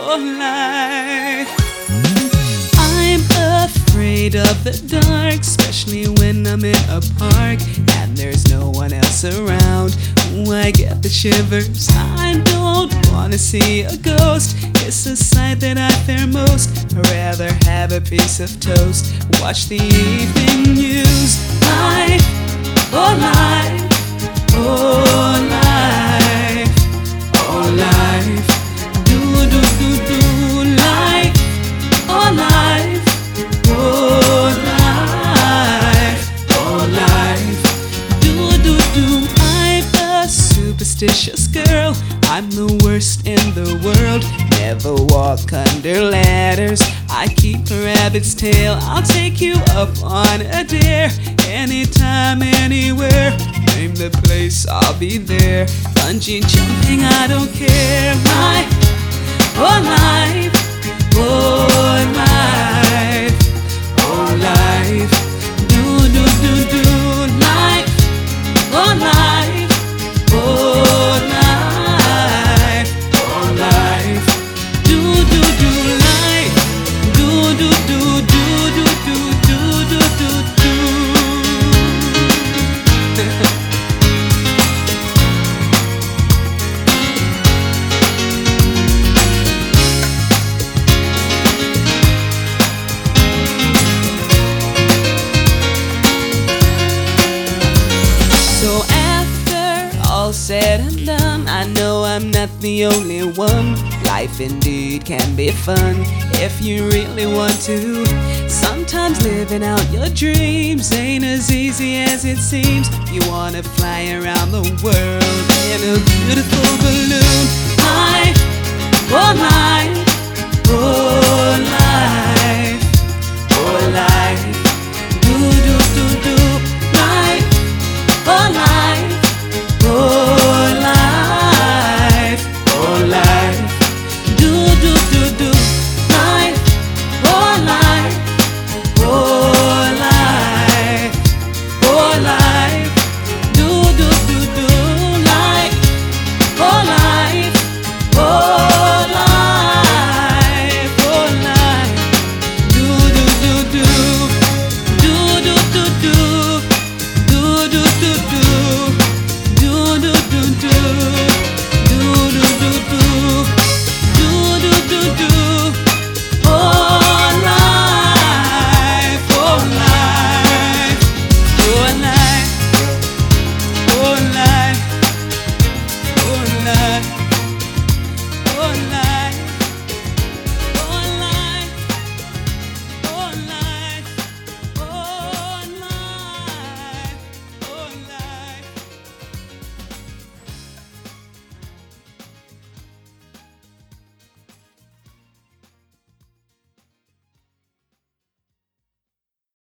life. I'm afraid of the dark, especially when I'm in a park and there's no one else around. Ooh, I get the shivers. I don't wanna see a ghost. It's a sight that I fear most. I'd rather have a piece of toast, watch the evening news. Life, oh life, oh life, oh life. Do do do do life, oh life, oh life, oh life. Do do do. I'm a superstitious girl. I'm the worst in the world. Never walk under ladders. I keep a rabbit's tail. I'll take you up on a dare. Anytime, anywhere. Name the place, I'll be there. Bungee jumping, I don't care. Life, oh life, oh life, oh life. Do do do do life, oh life, oh life, oh life. Do do do life, do do do do do do do do do. So after all said and done, I know I'm not the only one. Life indeed can be fun if you really want to. Sometimes living out your dreams ain't as easy as it seems. You wanna fly around the world in a beautiful balloon.